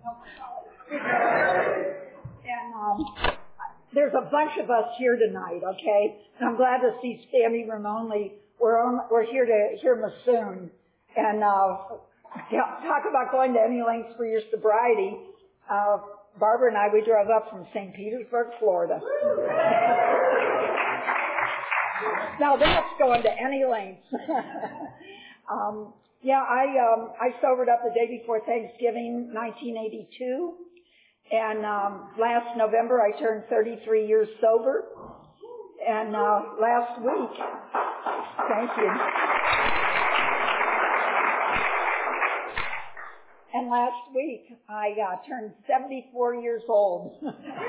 And there's a bunch of us here tonight, okay? And I'm glad to see standing room only. We're here to hear Masoon. And talk about going to any lengths for your sobriety. Barbara and I, we drove up from St. Petersburg, Florida. Now that's going to any lengths. I sobered up the day before Thanksgiving, 1982. And last November, I turned 33 years sober. And last week, thank you. And last week, I turned 74 years old.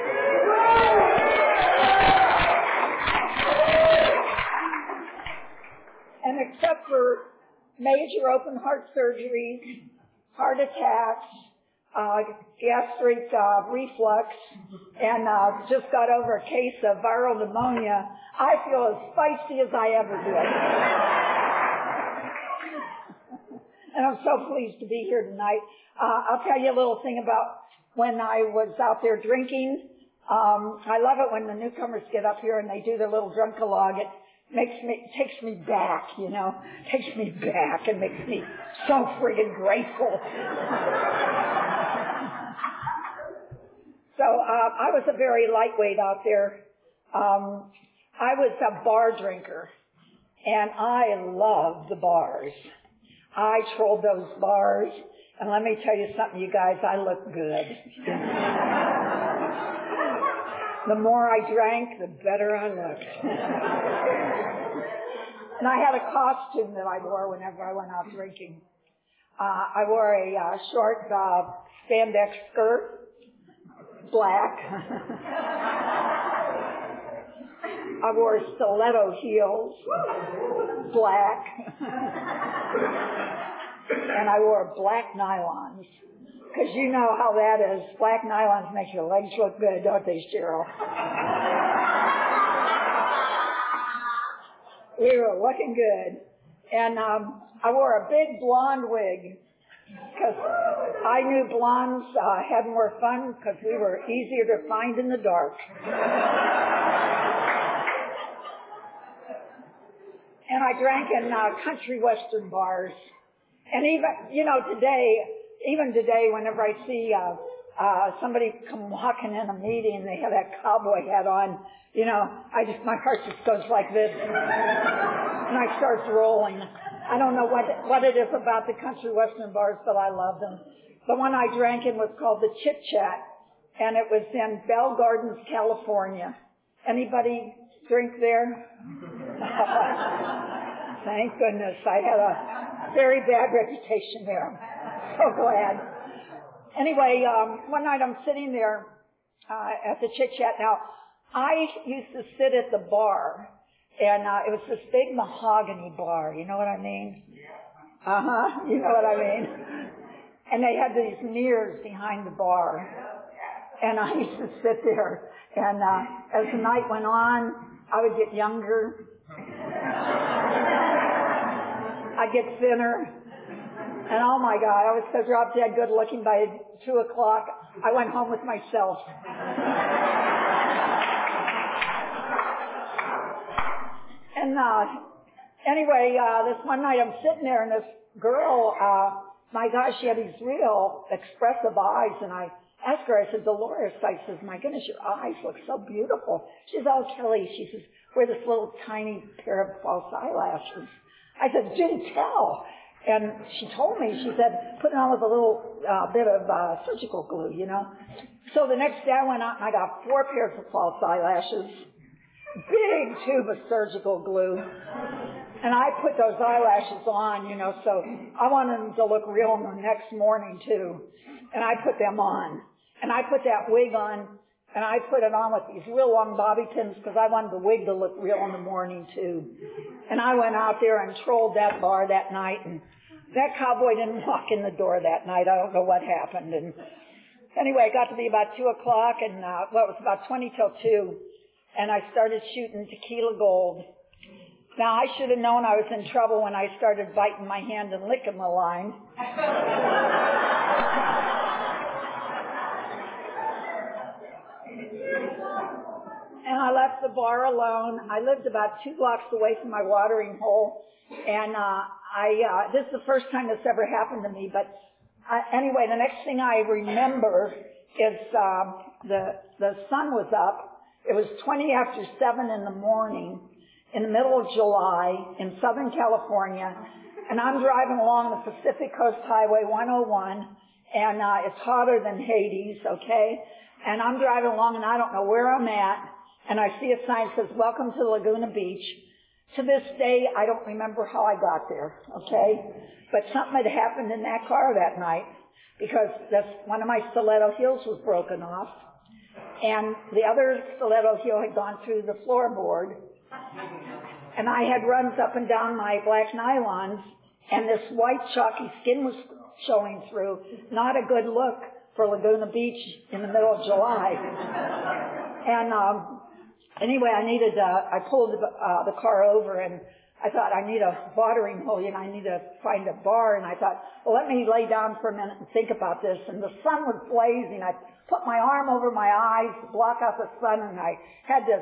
And except for major open heart surgeries, heart attacks, gastric reflux, and just got over a case of viral pneumonia, I feel as feisty as I ever did. And I'm so pleased to be here tonight. I'll tell you a little thing about when I was out there drinking. I love it when the newcomers get up here and they do their little drunk-a-log. It takes me back, takes me back and makes me so friggin' grateful. So I was a very lightweight out there. I was a bar drinker, and I loved the bars. I trolled those bars, and let me tell you something, you guys, I look good. The more I drank, the better I looked. And I had a costume that I wore whenever I went out drinking. I wore a short spandex skirt, black. I wore stiletto heels, black. And I wore black nylons. Because you know how that is. Black nylons make your legs look good, don't they, Cheryl? We were looking good. And I wore a big blonde wig. Because I knew blondes had more fun because we were easier to find in the dark. And I drank in country western bars. And even today, whenever I see somebody come walking in a meeting and they have that cowboy hat on, my heart just goes like this. And I start rolling. I don't know what it is about the country western bars, but I love them. The one I drank in was called the Chit Chat, and it was in Bell Gardens, California. Anybody drink there? Thank goodness. I had a very bad reputation there. I'm so glad. Anyway, one night I'm sitting there at the Chit Chat. Now, I used to sit at the bar, and it was this big mahogany bar. You know what I mean? You know what I mean? And they had these mirrors behind the bar. And I used to sit there. And as the night went on, I would get younger. I'd get thinner. And oh my God, I was so drop dead good looking by 2 o'clock. I went home with myself. And anyway, this one night I'm sitting there and this girl, my gosh, she had these real expressive eyes. And I asked her, I said, Dolores, I said, my goodness, your eyes look so beautiful. She says, oh, Kelly, she says, wear this little tiny pair of false eyelashes. I said, do tell. And she told me, she said, put it on with a little bit of surgical glue, So the next day I went out and I got 4 pairs of false eyelashes, big tube of surgical glue, and I put those eyelashes on, so I wanted them to look real the next morning too. And I put them on. And I put that wig on, and I put it on with these real long bobby pins because I wanted the wig to look real in the morning too. And I went out there and trolled that bar that night, and that cowboy didn't walk in the door that night. I don't know what happened. And anyway, it got to be about 2 o'clock, and it was about 20 till 2, and I started shooting Tequila Gold. Now, I should have known I was in trouble when I started biting my hand and licking the line. the bar alone. I lived about 2 blocks away from my watering hole, and this is the first time this ever happened to me. But anyway, the next thing I remember is the sun was up. It was 20 after 7 in the morning, in the middle of July in Southern California, and I'm driving along the Pacific Coast Highway 101, and it's hotter than Hades, okay? And I'm driving along, and I don't know where I'm at, and I see a sign that says, "Welcome to Laguna Beach." To this day, I don't remember how I got there, okay? But something had happened in that car that night, because one of my stiletto heels was broken off, and the other stiletto heel had gone through the floorboard, and I had runs up and down my black nylons, and this white chalky skin was showing through. Not a good look for Laguna Beach in the middle of July. And anyway, I pulled the car over, and I thought, I need a watering hole, I need to find a bar. And I thought, well, let me lay down for a minute and think about this. And the sun was blazing. I put my arm over my eyes to block out the sun, and I had this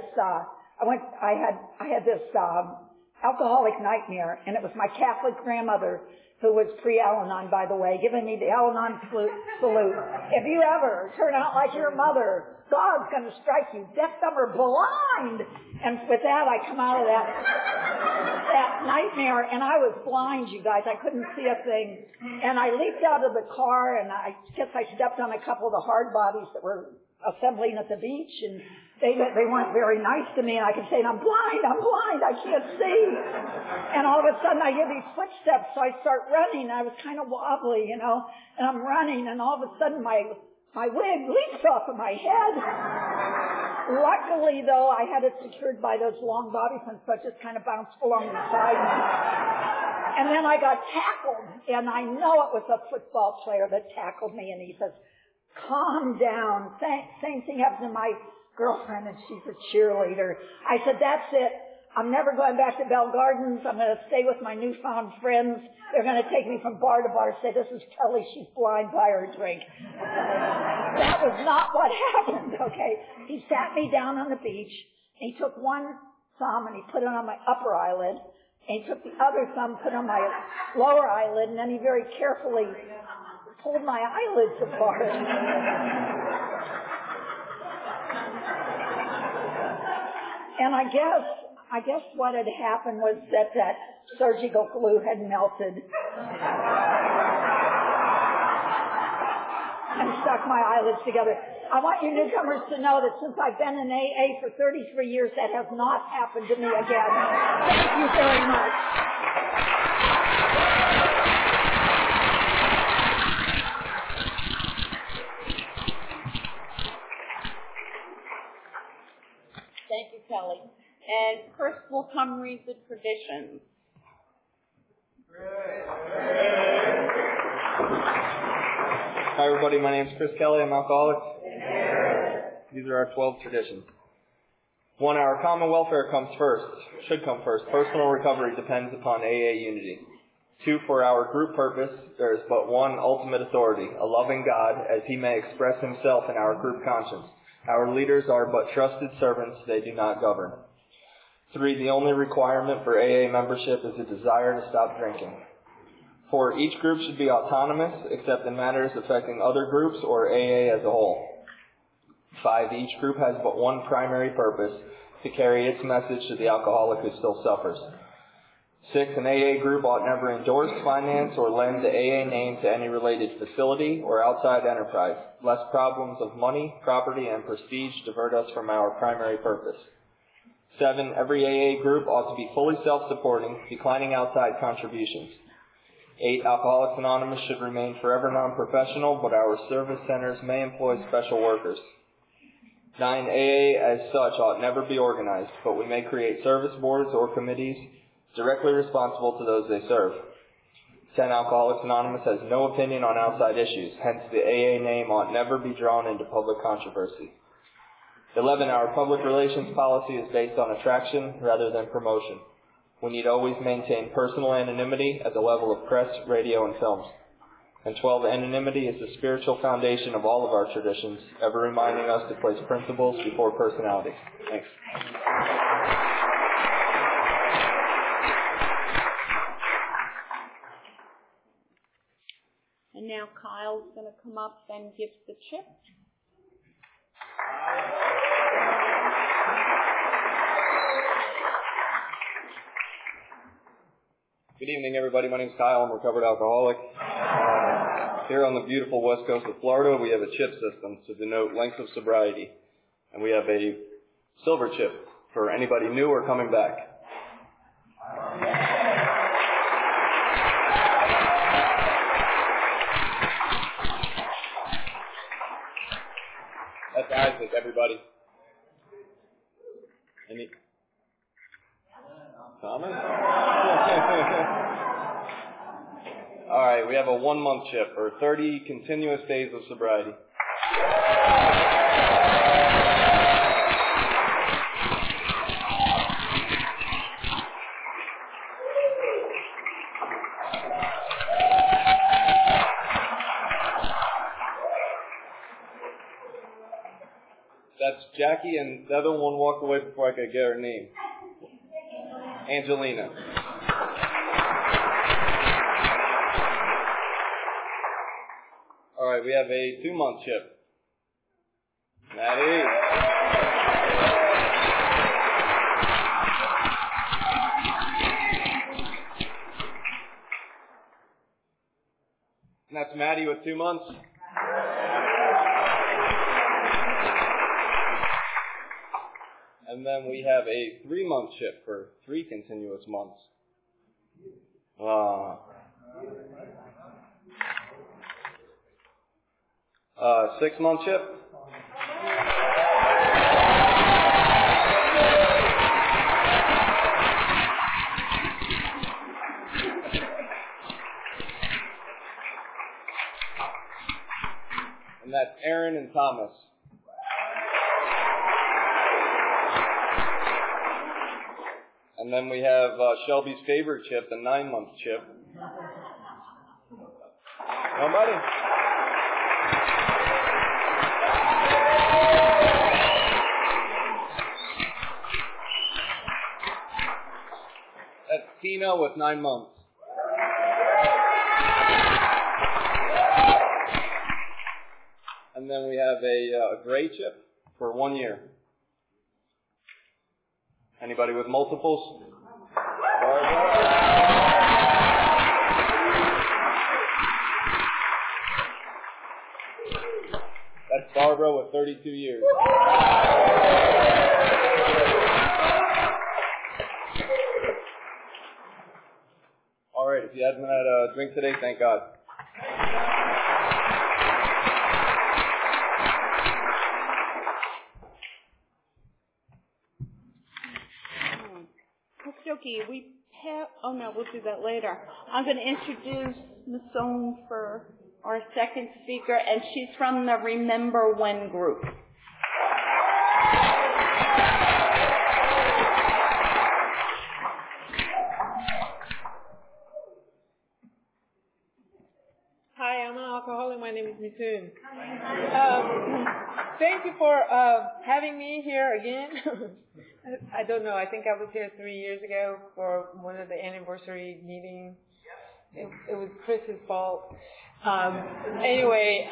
alcoholic nightmare, and it was my Catholic grandmother, who was pre-Al-Anon, by the way, giving me the Al-Anon salute. If you ever turn out like your mother, God's going to strike you deaf, dumb, or blind. And with that, I come out of that nightmare, and I was blind, you guys. I couldn't see a thing. And I leaped out of the car, and I guess I stepped on a couple of the hard bodies that were assembling at the beach, and they weren't very nice to me, and I kept saying, I'm blind, I can't see. And all of a sudden I hear these footsteps, so I start running. I was kind of wobbly, and I'm running, and all of a sudden my wig leaps off of my head. Luckily, though, I had it secured by those long bobby pins, so it just kind of bounced along the side. And then I got tackled, and I know it was a football player that tackled me, and he says, calm down. Same thing happened to my girlfriend, and she's a cheerleader. I said, that's it. I'm never going back to Bell Gardens. I'm going to stay with my newfound friends. They're going to take me from bar to bar, say, this is Kelly, she's blind, buy her a drink. That was not what happened, okay? He sat me down on the beach, and he took one thumb and he put it on my upper eyelid, and he took the other thumb, put it on my lower eyelid, and then he very carefully pulled my eyelids apart. And I guess what had happened was that surgical glue had melted and stuck my eyelids together. I want you newcomers to know that since I've been in AA for 33 years, that has not happened to me again. Thank you very much. Thank you, Kelly. And Chris will come read the traditions. Hi, everybody. My name is Chris Kelly. I'm alcoholic. These are our 12 traditions. 1, our common welfare should come first. Personal recovery depends upon AA unity. 2, for our group purpose, there is but one ultimate authority, a loving God, as he may express himself in our group conscience. Our leaders are but trusted servants, they do not govern. 3, the only requirement for AA membership is a desire to stop drinking. 4, each group should be autonomous, except in matters affecting other groups or AA as a whole. 5, each group has but one primary purpose, to carry its message to the alcoholic who still suffers. 6, an AA group ought never endorse, finance, or lend the AA name to any related facility or outside enterprise, lest problems of money, property, and prestige divert us from our primary purpose. 7, every AA group ought to be fully self-supporting, declining outside contributions. 8, Alcoholics Anonymous should remain forever non-professional, but our service centers may employ special workers. 9, AA as such ought never be organized, but we may create service boards or committees directly responsible to those they serve. 10, Alcoholics Anonymous has no opinion on outside issues, hence the AA name ought never be drawn into public controversy. 11, our public relations policy is based on attraction rather than promotion. We need always maintain personal anonymity at the level of press, radio, and films. And 12, anonymity is the spiritual foundation of all of our traditions, ever reminding us to place principles before personalities. Thanks. Kyle's going to come up and give the chip. Good evening, everybody. My name's Kyle. I'm a recovered alcoholic. Here on the beautiful west coast of Florida, we have a chip system to denote length of sobriety. And we have a silver chip for anybody new or coming back. That's Isaac, everybody. Any comments? All right, we have a 1-month chip or 30 continuous days of sobriety. That's Jackie, and the other one walked away before I could get her name. Angelina. All right, we have a 2-month chip. Maddie. And that's Maddie with 2 months. And then we have a 3-month chip for 3 continuous months. 6-month chip. And that's Aaron and Thomas. And then we have Shelby's favorite chip, the 9-month chip. Nobody? That's Tina with 9 months. And then we have a gray chip for 1 year. Anybody with multiples? That's Barbara with 32 years. All right, if you haven't had a drink today, thank God. We'll do that later. I'm going to introduce Ms. Sohn for our second speaker, and she's from the Remember When group. Hi, I'm an alcoholic. My name is Mithun. Thank you for having me here again. I don't know. I think I was here 3 years ago for one of the anniversary meetings. It was Chris's fault. Anyway,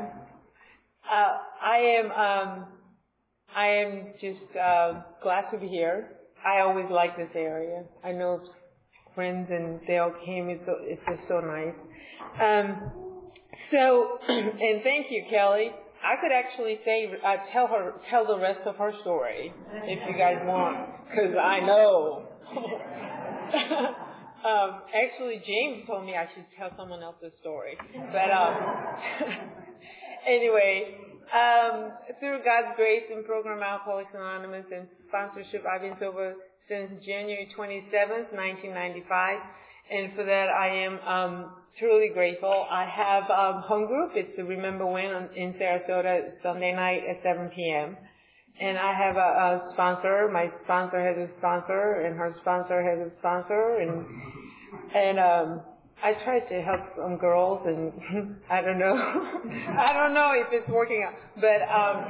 I am just glad to be here. I always like this area. I know friends and they all came. It's just so nice. And thank you, Kelly. I could actually tell the rest of her story if you guys want, because I know. Actually, James told me I should tell someone else's story. But anyway, through God's grace and program Alcoholics Anonymous and sponsorship, I've been sober since January 27th, 1995. And for that, I am truly grateful. I have home group. It's the Remember When in Sarasota, Sunday night at 7 p.m. And I have a sponsor. My sponsor has a sponsor, and her sponsor has a sponsor. And I try to help some girls, and I don't know. I don't know if it's working out. But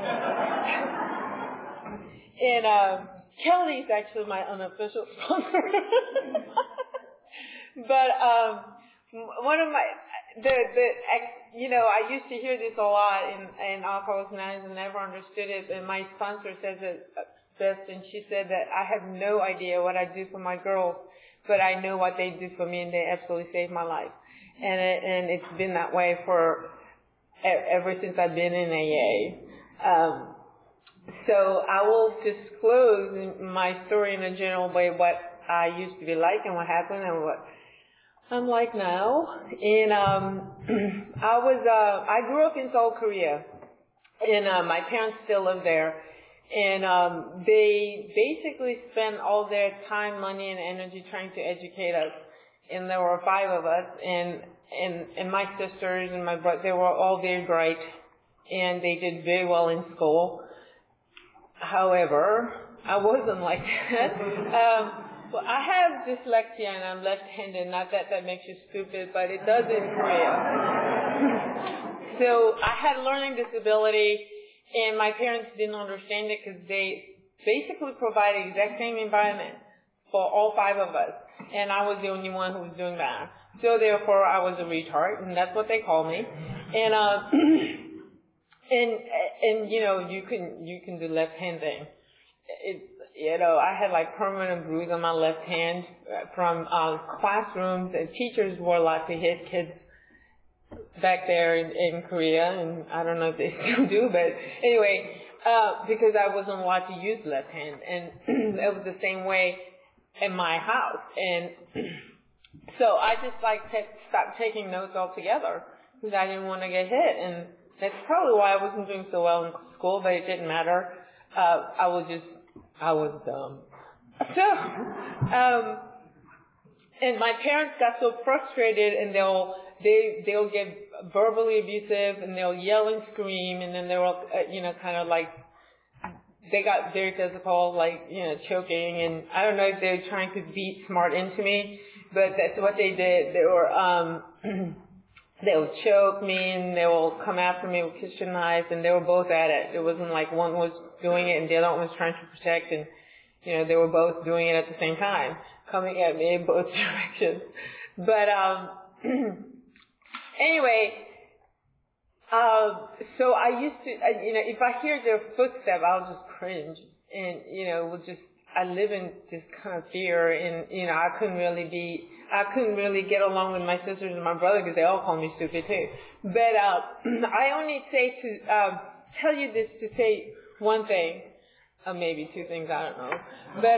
Kelly's actually my unofficial sponsor. But one of my I used to hear this a lot in Alcoholics Anonymous and never understood it. And my sponsor says it best, and she said that I have no idea what I do for my girls, but I know what they do for me, and they absolutely saved my life. And it's been that way for ever since I've been in AA. So I will disclose my story in a general way, what I used to be like and what happened and what I'm like now. And I grew up in Seoul, Korea, and my parents still live there. And they basically spent all their time, money, and energy trying to educate us. And there were 5 of us, and my sisters and my brother, they were all very bright, and they did very well in school. However, I wasn't like that. Well, I have dyslexia and I'm left-handed. Not that makes you stupid, but it does in Korea. So I had a learning disability, and my parents didn't understand it because they basically provided the exact same environment for all 5 of us, and I was the only one who was doing that. So therefore, I was a retard, and that's what they call me. And you can do left-hand thing. I had like permanent bruise on my left hand from classrooms, and teachers were allowed to hit kids back there in Korea, and I don't know if they still do, but anyway, because I wasn't allowed to use left hand, and it was the same way in my house, and so I just stopped taking notes altogether because I didn't want to get hit, and that's probably why I wasn't doing so well in school, but it didn't matter. I was dumb. So, and my parents got so frustrated, and they'll get verbally abusive, and they'll yell and scream, and then they were, kind of like, they got very physical, like, choking, and I don't know if they were trying to beat smart into me, but that's what they did. They were, they would choke me, and they will come after me with kitchen knives, and they were both at it. It wasn't like one was doing it and the other one was trying to protect, and, they were both doing it at the same time, coming at me in both directions. But, anyway, so I used to, if I hear their footsteps, I'll just cringe, and, I live in this kind of fear, and, I couldn't really get along with my sisters and my brother because they all call me stupid too. But I only say to tell you this to say one thing, maybe 2 things, I don't know. But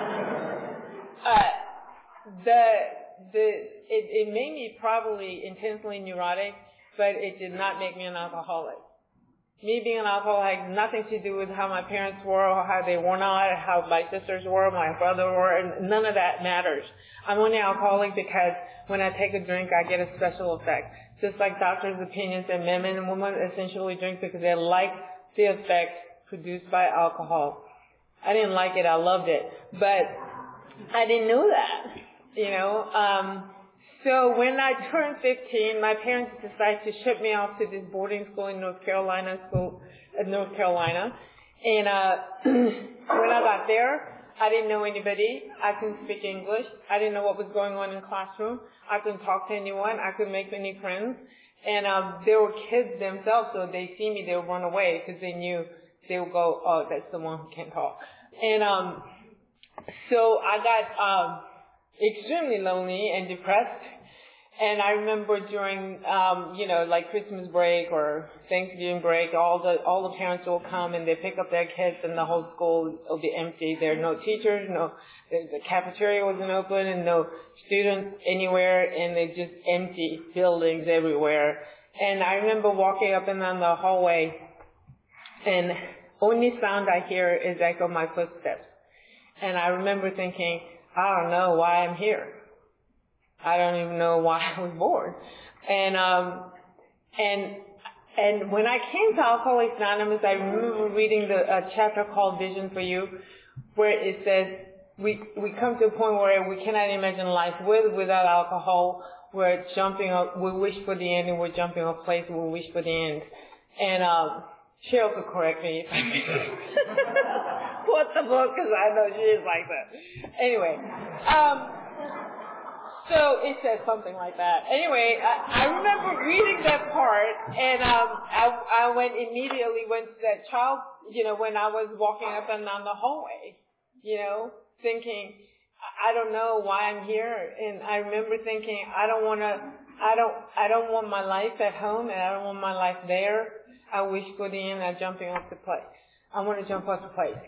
it made me probably intensely neurotic, but it did not make me an alcoholic. Me being an alcoholic had nothing to do with how my parents were or how they were not, or how my sisters were, my brother were, and none of that matters. I'm only alcoholic because when I take a drink, I get a special effect. Just like doctors' opinions that men and women essentially drink because they like the effect produced by alcohol. I didn't like it. I loved it. But I didn't know that, So when I turned 15, my parents decided to ship me off to this boarding school in North Carolina. And when I got there, I didn't know anybody. I couldn't speak English. I didn't know what was going on in the classroom. I couldn't talk to anyone. I couldn't make any friends. And there were kids themselves, so they see me, they would run away because they knew they would go, oh, that's the one who can't talk. And so I got extremely lonely and depressed. And I remember during, like Christmas break or Thanksgiving break, all the parents will come and they pick up their kids, and the whole school will be empty. There are no teachers, the cafeteria wasn't open, and no students anywhere, and they just empty buildings everywhere. And I remember walking up and down the hallway, and only sound I hear is echo my footsteps. And I remember thinking, I don't know why I'm here. I don't even know why I was born. And when I came to Alcoholics Anonymous, I remember reading a chapter called Vision for You, where it says we come to a point where we cannot imagine life with or without alcohol. We're jumping up, we wish for the end, and we're jumping off place, and we wish for the end. And Cheryl could correct me if I quote the book, because I know she is like that. Anyway, So it says something like that. Anyway, I remember reading that part, and I immediately went to that child, when I was walking up and down the hallway, thinking, I don't know why I'm here. And I remember thinking, I don't want my life at home, and I don't want my life there. I wish for the end I'm jumping off the place. I want to jump off the place.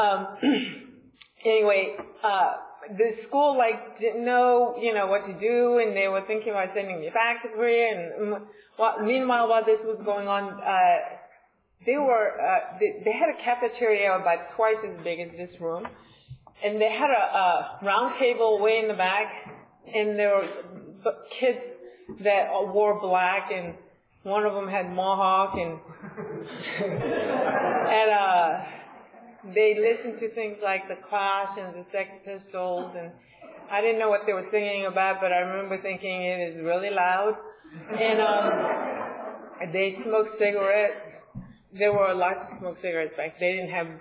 Anyway, the school didn't know, what to do, and they were thinking about sending me back to Korea. And meanwhile, while this was going on, they had a cafeteria about twice as big as this room, and they had a round table way in the back, and there were kids that wore black, and one of them had mohawk, and they listened to things like The Clash and the Sex Pistols, and I didn't know what they were singing about, but I remember thinking it is really loud. And they smoked cigarettes. There were lots of smoked cigarettes back. They didn't have,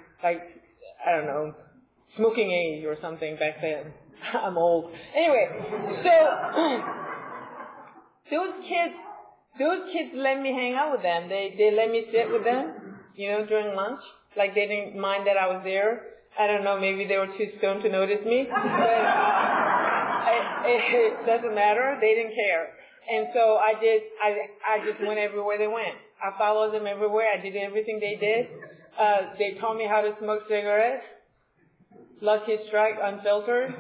smoking age or something back then. I'm old. Anyway, so those kids let me hang out with them. They let me sit with them, during lunch. They didn't mind that I was there. I don't know, maybe they were too stoned to notice me. But it doesn't matter. They didn't care. And so I just went everywhere they went. I followed them everywhere. I did everything they did. They taught me how to smoke cigarettes. Lucky Strike Unfiltered.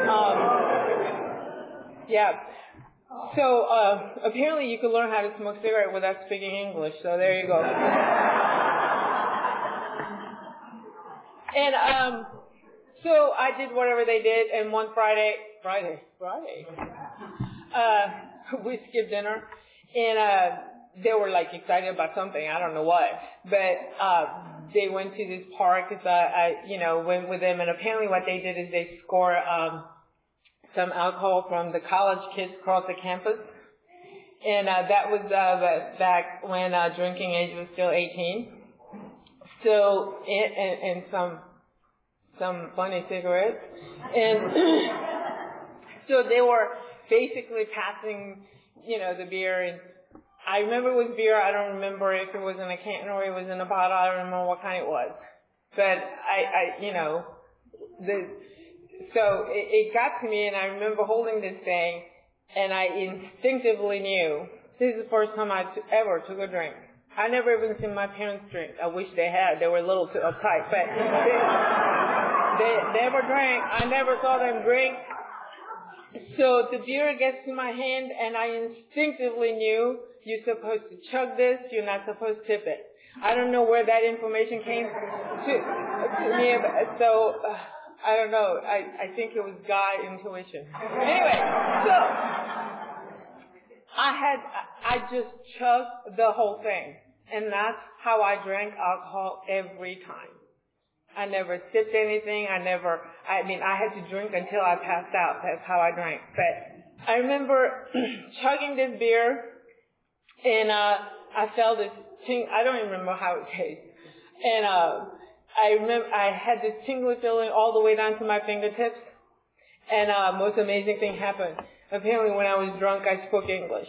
Yeah. So apparently you can learn how to smoke cigarette without speaking English. So there you go. And so I did whatever they did, and one Friday, we skipped dinner, and they were excited about something, I don't know what, but they went to this park, I went with them, and apparently what they did is they scored some alcohol from the college kids across the campus, and that was back when drinking age was still 18. So, and some funny cigarettes. And so they were basically passing, the beer. And I remember it was beer. I don't remember if it was in a can or it was in a bottle. I don't remember what kind it was. But so it got to me, and I remember holding this thing, and I instinctively knew this is the first time I ever took a drink. I never even seen my parents drink. I wish they had. They were a little too uptight, but they never drank. I never saw them drink. So the beer gets to my hand, and I instinctively knew you're supposed to chug this. You're not supposed to tip it. I don't know where that information came to me. So I don't know. I think it was God intuition. Anyway, so I just chugged the whole thing. And that's how I drank alcohol every time. I never sipped anything. I had to drink until I passed out. That's how I drank. But I remember chugging this beer, and I felt this I don't even remember how it tastes. And I remember I had this tingling feeling all the way down to my fingertips. And most amazing thing happened. Apparently when I was drunk, I spoke English.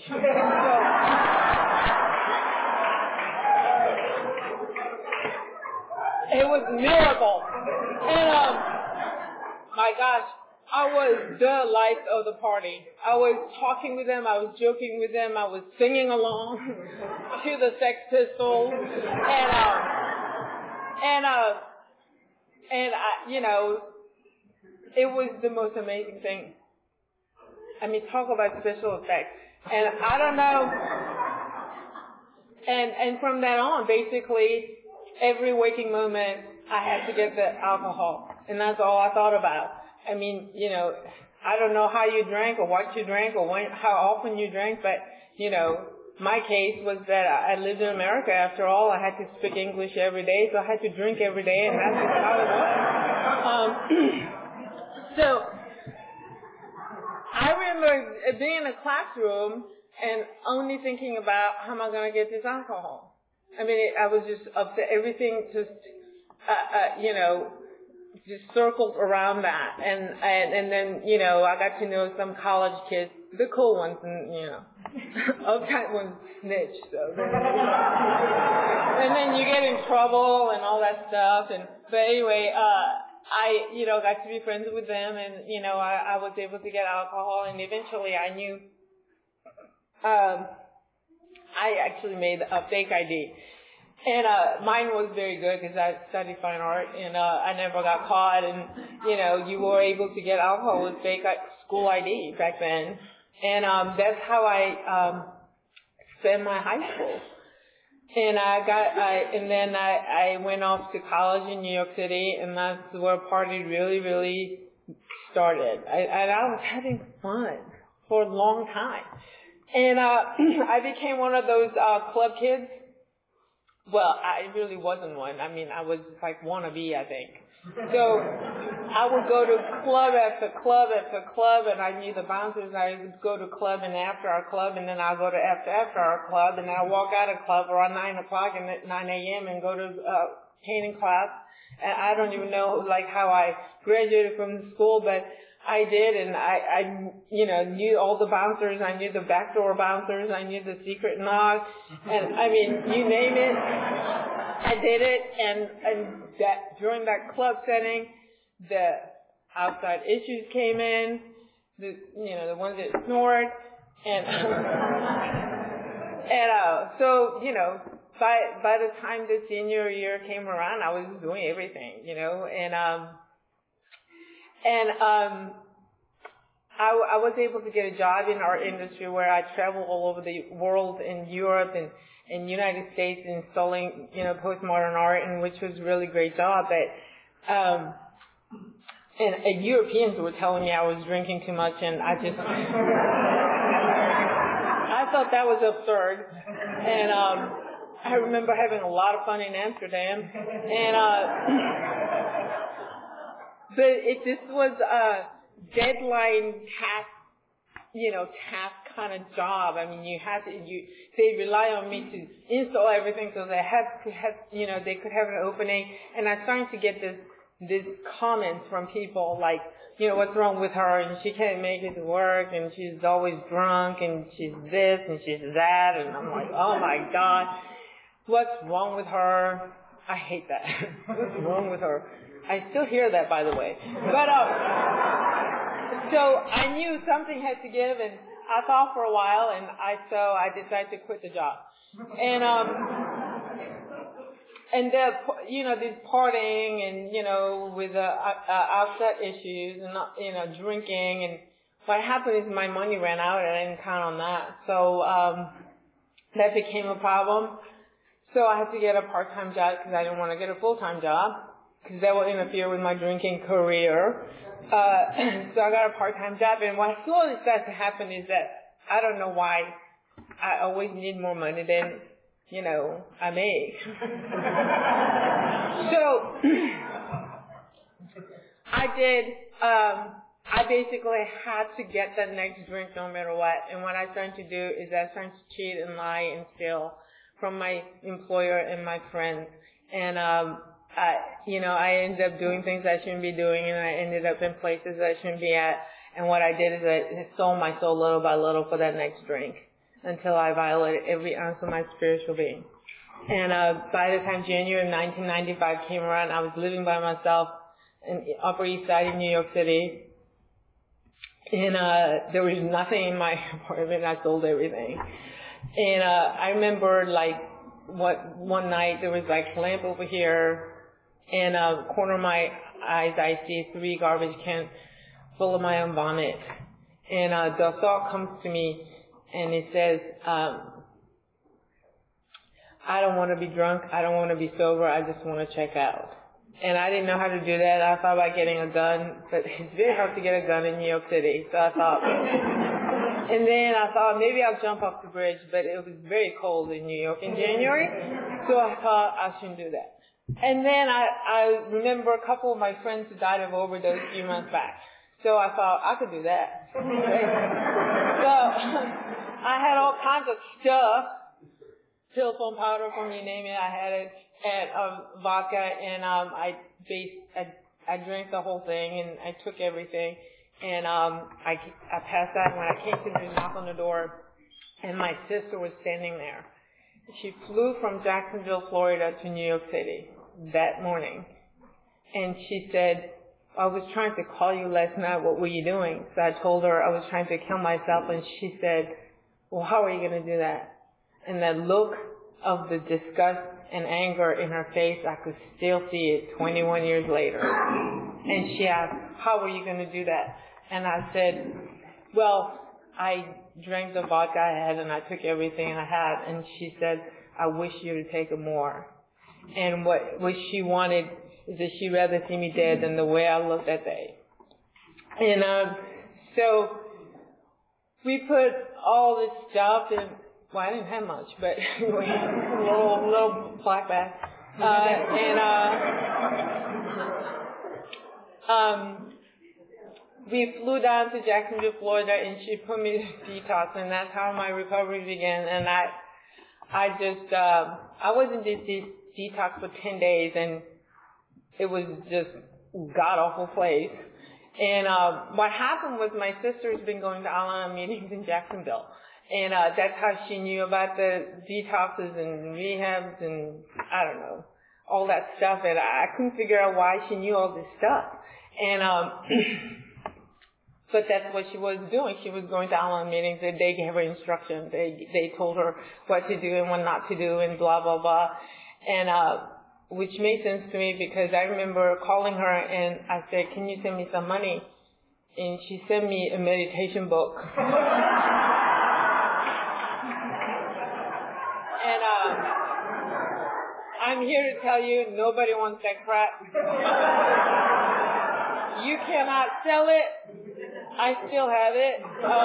It was a miracle. And, my gosh, I was the life of the party. I was talking with them. I was joking with them. I was singing along to the Sex Pistols. It was the most amazing thing. Talk about special effects. And I don't know. And from that on, basically, every waking moment, I had to get the alcohol. And that's all I thought about. I don't know how you drank or what you drank or how often you drank, but, my case was that I lived in America. After all, I had to speak English every day, so I had to drink every day, and that's just how it was. So, I remember being in a classroom and only thinking about how am I going to get this alcohol. I was just upset. Everything just, just circled around that. And then, you know, I got to know some college kids, the cool ones, and, you know, uptight ones snitch. So and then you get in trouble and all that stuff. But anyway, I, you know, got to be friends with them, and, you know, I was able to get alcohol, and eventually I knew, I actually made a fake ID. And mine was very good because I studied fine art, and I never got caught. And, you know, you were able to get alcohol with fake school ID back then. And that's how I spent my high school. And then I went off to college in New York City, and that's where party really, really started. And I was having fun for a long time. And I became one of those club kids. Well, I really wasn't one. I mean, I was like wannabe, I think. So I would go to club after club after club, and I knew the bouncers. I would go to club and after our club, and then I'll go to after our club, and then I'll walk out of club around 9 o'clock and at 9 a.m. and go to painting class. And I don't even know like how I graduated from school, but I did, and I you know, knew all the bouncers. I knew the backdoor bouncers. I knew the secret knock, and I mean, you name it, I did it. And that during that club setting, the outside issues came in, the ones that snored, and so you know, by the time the senior year came around, I was doing everything, you know, I was able to get a job in our industry where I traveled all over the world, in Europe and in United States, installing, you know, postmodern art, and which was a really great job. But and Europeans were telling me I was drinking too much, and I thought that was absurd. And I remember having a lot of fun in Amsterdam, and but this was a deadline task kind of job. I mean, they rely on me to install everything, so they they could have an opening. And I'm starting to get this comments from people like, you know, what's wrong with her, and she can't make it to work, and she's always drunk, and she's this, and she's that, and I'm like, oh my God, what's wrong with her? I hate that. What's wrong with her? I still hear that, by the way. But so I knew something had to give, and I thought for a while, and so I decided to quit the job. And this partying, and with the outside issues, and drinking, and what happened is my money ran out, and I didn't count on that. So that became a problem. So I had to get a part-time job because I didn't want to get a full-time job, because that would interfere with my drinking career. So I got a part-time job, and what slowly started to happen is that I don't know why I always need more money than, I make. So I basically had to get that next drink no matter what. And what I started to do is I started to cheat and lie and steal from my employer and my friends. And I ended up doing things I shouldn't be doing, and I ended up in places I shouldn't be at. And what I did is I sold my soul little by little for that next drink until I violated every ounce of my spiritual being. And by the time January of 1995 came around, I was living by myself in Upper East Side in New York City. And there was nothing in my apartment. I sold everything. And I remember, one night there was a lamp over here. In a corner of my eyes, I see 3 garbage cans full of my own vomit. And the thought comes to me, and it says, I don't want to be drunk. I don't want to be sober. I just want to check out. And I didn't know how to do that. I thought about getting a gun, but it's very hard to get a gun in New York City. So I thought, and then I thought maybe I'll jump off the bridge, but it was very cold in New York in January. So I thought I shouldn't do that. And then I remember a couple of my friends who died of overdose a few months back. So I thought I could do that. So I had all kinds of stuff, telephone powder, from you name it, I had it, and vodka, and I I drank the whole thing and I took everything. And I passed out when I came to the knock on the door, and my sister was standing there. She flew from Jacksonville, Florida to New York City that morning. And she said, I was trying to call you last night. What were you doing? So I told her I was trying to kill myself. And she said, well, how are you going to do that? And that look of the disgust and anger in her face, I could still see it 21 years later. And she asked, how were you going to do that? And I said, well, I drank the vodka I had and I took everything I had. And she said, I wish you would take more. And what she wanted is that she'd rather see me dead than the way I looked that day. And so we put all this stuff in, well, I didn't have much, but anyway, a little black bag. We flew down to Jacksonville, Florida, and she put me to detox, and that's how my recovery began. And I was in this detox for 10 days, and it was just god-awful place. And what happened was my sister's been going to Al-Anon meetings in Jacksonville. And that's how she knew about the detoxes and rehabs and, I don't know, all that stuff. And I couldn't figure out why she knew all this stuff. And but that's what she was doing. She was going to Al-Anon meetings, and they gave her instructions. They told her what to do and what not to do and blah, blah, blah. And which made sense to me because I remember calling her and I said, can you send me some money? And she sent me a meditation book. And I'm here to tell you, nobody wants that crap. You cannot sell it. I still have it.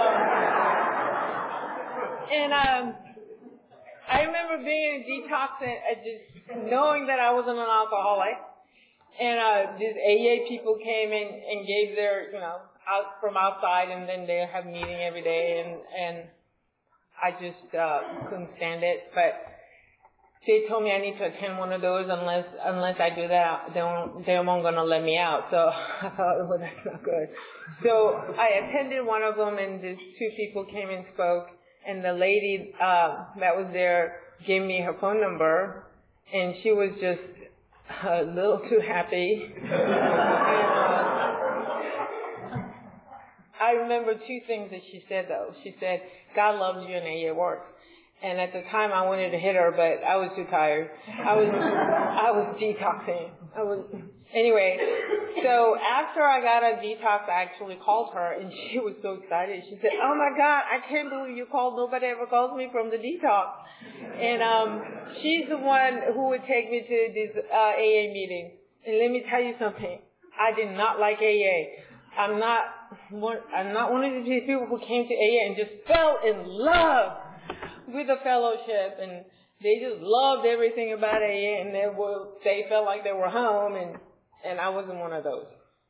I remember being in detox and just knowing that I wasn't an alcoholic. And these AA people came in and gave their, out from outside, and then they have a meeting every day, and I just couldn't stand it. But they told me I need to attend one of those unless I do that, they weren't going to let me out. So I thought, well, that's not good. So I attended one of them, and these two people came and spoke, and the lady that was there gave me her phone number, and she was just a little too happy. I remember two things that she said, though. She said, God loves you and AA works. And at the time, I wanted to hit her, but I was too tired. I was detoxing. Anyway, so after I got a detox, I actually called her, and she was so excited. She said, oh, my God, I can't believe you called. Nobody ever calls me from the detox. And she's the one who would take me to these AA meetings. And let me tell you something. I did not like AA. I'm not one of these people who came to AA and just fell in love with the fellowship, and they just loved everything about AA, and they felt like they were home, and I wasn't one of those.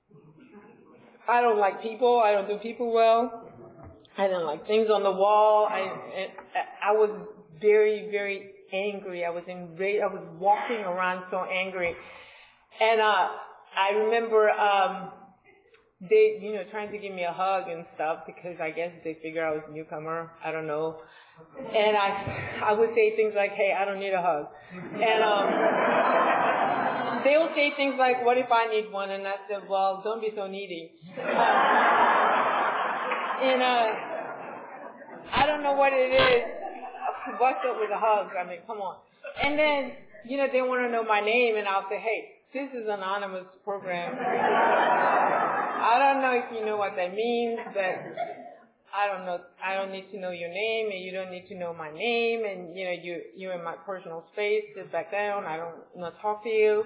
I don't like people. I don't do people well. I didn't like things on the wall. I was very, very angry. I was enraged. I was walking around so angry, and I remember they, trying to give me a hug and stuff because I guess they figure I was a newcomer. I don't know. And I would say things like, hey, I don't need a hug. And they would say things like, what if I need one? And I said, well, don't be so needy. I don't know what it is. What's up with the hugs? I mean, come on. And then, they want to know my name, and I'll say, hey, this is an anonymous program. I don't know if you know what that means, but I don't know. I don't need to know your name, and you don't need to know my name, and you're in my personal space. Sit back down. I don't want to talk to you.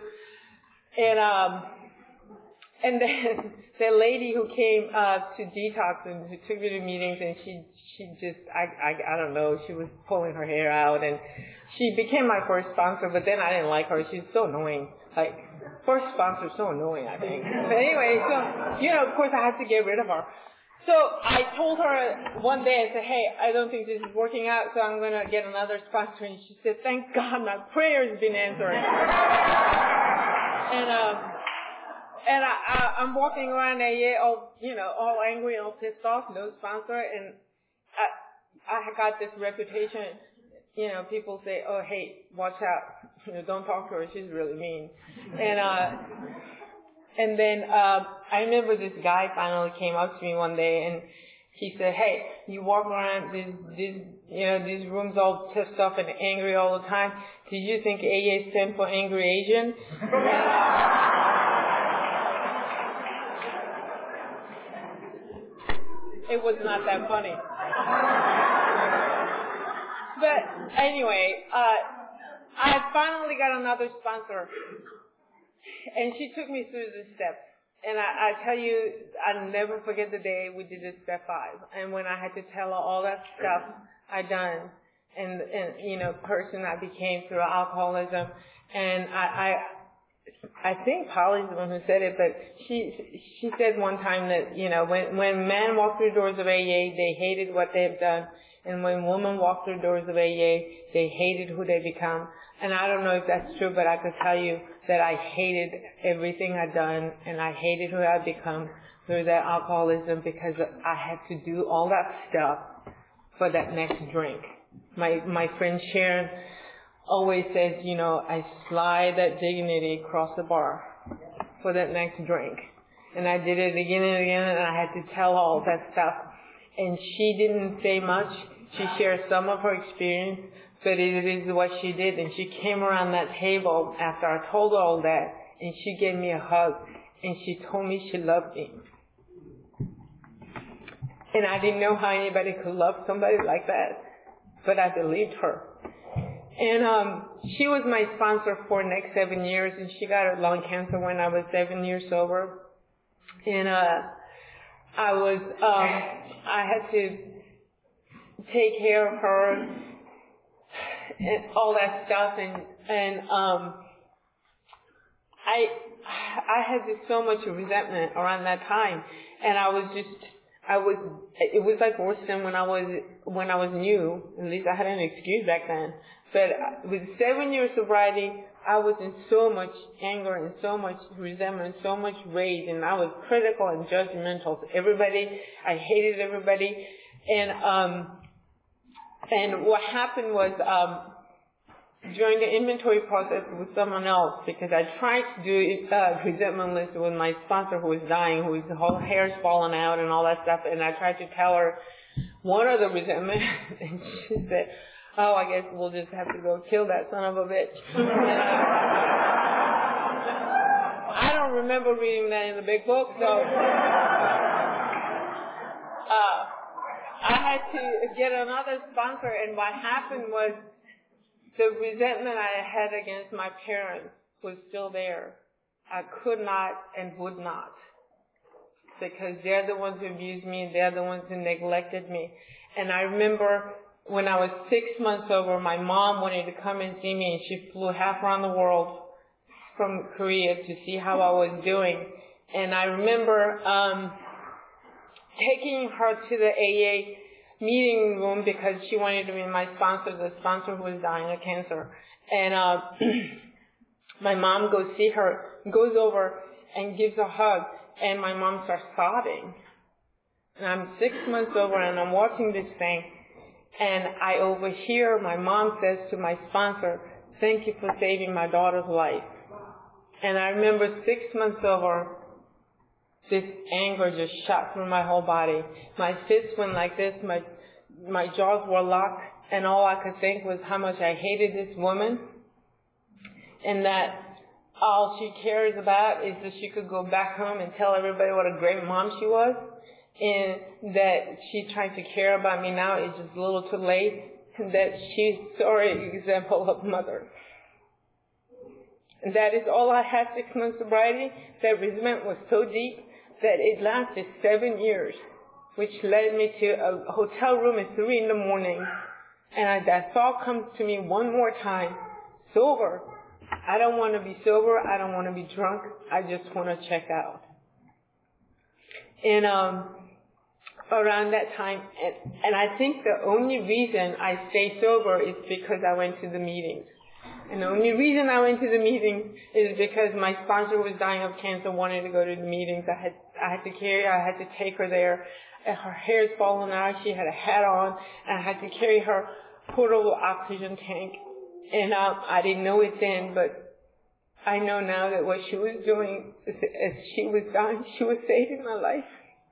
And then the lady who came to detox and who took me to meetings, and she just I don't know. She was pulling her hair out, and she became my first sponsor. But then I didn't like her. She's so annoying. Like, first sponsor, so annoying, I think. But anyway, so of course I had to get rid of her. So I told her one day, I said, hey, I don't think this is working out, so I'm going to get another sponsor. And she said, thank God my prayer has been answered. and I'm walking around AA all angry, all pissed off, no sponsor, and I got this reputation. People say, "Oh, hey, watch out! Don't talk to her. She's really mean." And then I remember this guy finally came up to me one day, and he said, "Hey, you walk around these rooms all pissed off and angry all the time. Did you think AA stands for Angry Asian?" It was not that funny. But anyway, I finally got another sponsor, and she took me through the steps. And I tell you, I'll never forget the day we did this step 5, and when I had to tell her all that stuff I done, and person I became through alcoholism, and I think Polly's the one who said it, but she said one time that when men walk through doors of AA, they hated what they've done. And when women walk through doors of AA, they hated who they become. And I don't know if that's true, but I could tell you that I hated everything I'd done, and I hated who I'd become through that alcoholism, because I had to do all that stuff for that next drink. My friend Sharon always says, I slide that dignity across the bar for that next drink. And I did it again and again, and I had to tell all that stuff. And she didn't say much. She shared some of her experience, but it is what she did. And she came around that table after I told her all that, and she gave me a hug, and she told me she loved me. And I didn't know how anybody could love somebody like that, but I believed her. And she was my sponsor for the next 7 years, and she got lung cancer when I was 7 years sober. And I had to take care of her and all that stuff, and I had just so much resentment around that time, and it was like worse than when I was new. At least I had an excuse back then. But with 7 years sobriety, I was in so much anger and so much resentment, so much rage, and I was critical and judgmental to everybody. I hated everybody. And what happened was, during the inventory process with someone else, because I tried to do a resentment list with my sponsor who was dying, whose whole hair's falling out and all that stuff, and I tried to tell her one of the resentment, and she said, "Oh, I guess we'll just have to go kill that son of a bitch." I don't remember reading that in the big book, so I had to get another sponsor, and what happened was the resentment I had against my parents was still there. I could not and would not, because they're the ones who abused me, they're the ones who neglected me. And I remember when I was 6 months sober, my mom wanted to come and see me, and she flew half around the world from Korea to see how I was doing. And I remember taking her to the AA meeting room because she wanted to be my sponsor, the sponsor who was dying of cancer. And my mom goes see her, goes over and gives a hug, and my mom starts sobbing. And I'm 6 months over, and I'm watching this thing, and I overhear my mom says to my sponsor, "Thank you for saving my daughter's life." And I remember 6 months over, this anger just shot through my whole body. My fists went like this, my jaws were locked, and all I could think was how much I hated this woman, and that all she cares about is that she could go back home and tell everybody what a great mom she was, and that she trying to care about me now is just a little too late, and that she's sorry example of mother. And that is all I had 6 months sobriety. That resentment was so deep that it lasted 7 years, which led me to a hotel room at 3 a.m. And that thought comes to me one more time, sober. I don't want to be sober. I don't want to be drunk. I just want to check out. And around that time, and I think the only reason I stay sober is because I went to the meetings. And the only reason I went to the meeting is because my sponsor was dying of cancer, wanted to go to the meetings. I had to take her there. And her hair's fallen out. She had a hat on, and I had to carry her portable oxygen tank. And I didn't know it then, but I know now that what she was doing, as she was dying, she was saving my life.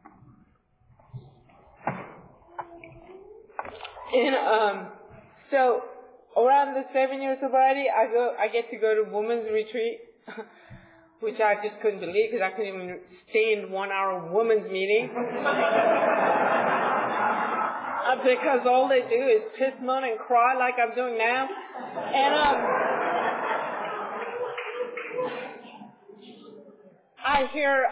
And so around the 7-year sobriety, I get to go to women's retreat, which I just couldn't believe because I couldn't even stay in 1 hour women's meeting. Because all they do is piss, moan, and cry like I'm doing now. And I hear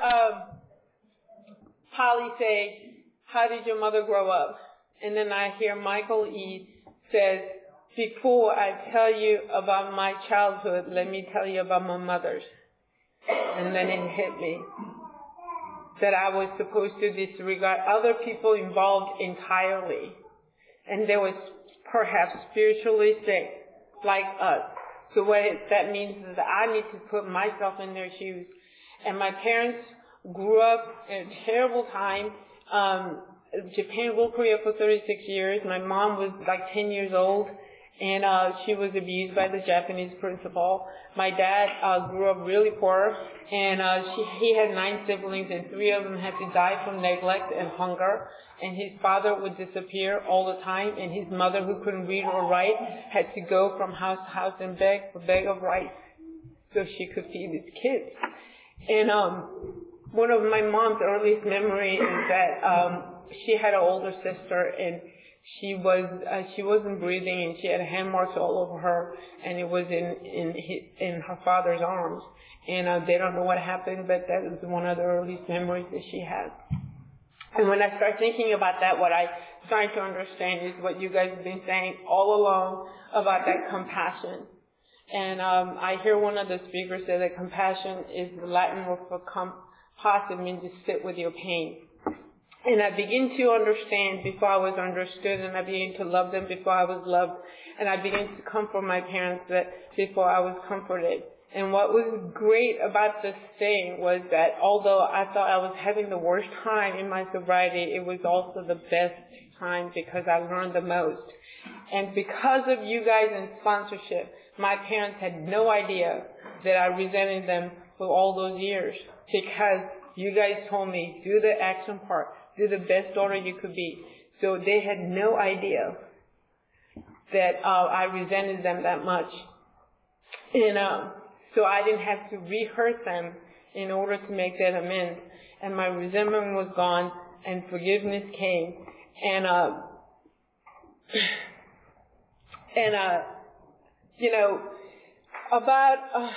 Polly say, "How did your mother grow up?" And then I hear Michael E. says, "Before I tell you about my childhood, let me tell you about my mother's." And then it hit me that I was supposed to disregard other people involved entirely. And they were perhaps spiritually sick, like us. So what that means is that I need to put myself in their shoes. And my parents grew up in a terrible time. Japan ruled Korea for 36 years. My mom was like 10 years old, and she was abused by the Japanese principal. My dad grew up really poor, and he had 9 siblings, and 3 of them had to die from neglect and hunger. And his father would disappear all the time, and his mother, who couldn't read or write, had to go from house to house and beg for a bag of rice so she could feed his kids. And one of my mom's earliest memories is that she had an older sister, and she wasn't breathing, and she had hand marks all over her, and it was in her father's arms. And they don't know what happened, but that was one of the earliest memories that she has. And when I start thinking about that, what I start to understand is what you guys have been saying all along about that compassion. And I hear one of the speakers say that compassion is the Latin word for compassive, means to sit with your pain. And I begin to understand before I was understood, and I begin to love them before I was loved, and I began to comfort my parents before I was comforted. And what was great about this thing was that although I thought I was having the worst time in my sobriety, it was also the best time because I learned the most. And because of you guys and sponsorship, my parents had no idea that I resented them for all those years, because you guys told me, do the action part, do the best daughter you could be. So they had no idea that I resented them that much. And so I didn't have to re-hurt them in order to make that amends. And my resentment was gone, and forgiveness came. And you know, about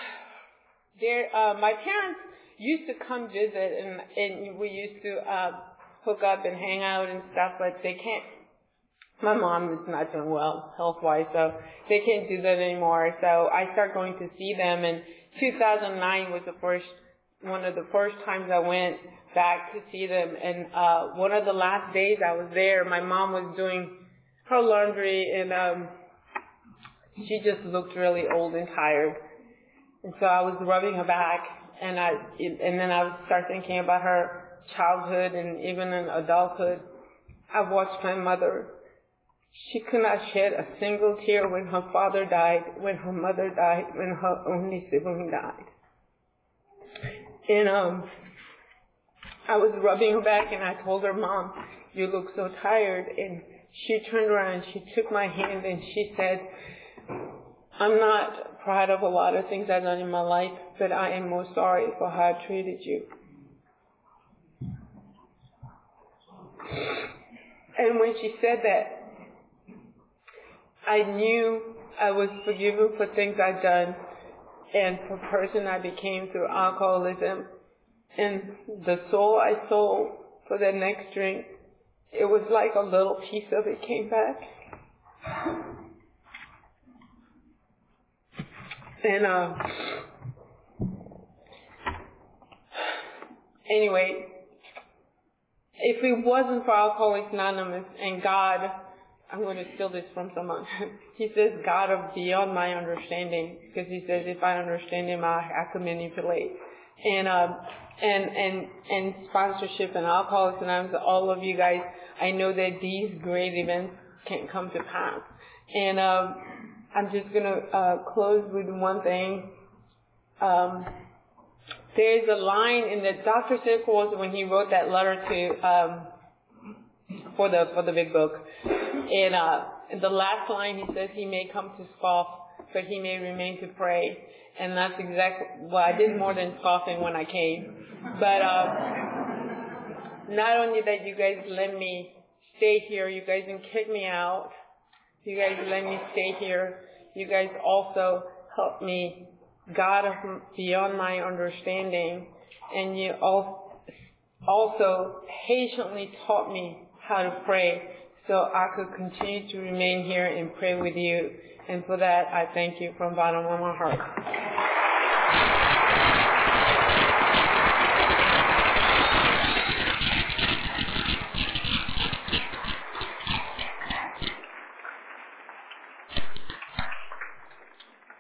my parents used to come visit, and we used to hook up and hang out and stuff, but they can't. My mom is not doing well health-wise, so they can't do that anymore. So I started going to see them, and 2009 was one of the first times I went back to see them. And one of the last days I was there, my mom was doing her laundry, and she just looked really old and tired. And so I was rubbing her back, and then I would start thinking about her childhood and even in adulthood. I watched my mother. She could not shed a single tear when her father died, when her mother died, when her only sibling died. And I was rubbing her back, and I told her, "Mom, you look so tired." And she turned around and she took my hand and she said, "I'm not proud of a lot of things I've done in my life, but I am most sorry for how I treated you." And when she said that, I knew I was forgiven for things I'd done and for the person I became through alcoholism. And the soul I sold for the next drink, it was like a little piece of it came back. And anyway, if it wasn't for Alcoholics Anonymous and God I'm going to steal this from someone. He says, God of beyond my understanding, because he says, if I understand him, I can manipulate. And sponsorship and Alcoholics Anonymous, all of you guys, I know that these great events can come to pass. And I'm just going to close with one thing. There's a line in the Dr. Sickles when he wrote that letter to for the big book. And the last line he says, he may come to scoff, but he may remain to pray. And that's exactly, well, I did more than scoffing when I came. But not only that you guys let me stay here, you guys didn't kick me out. You guys let me stay here. You guys also helped me, God beyond my understanding. And you also patiently taught me how to pray so I could continue to remain here and pray with you. And for that, I thank you from the bottom of my heart.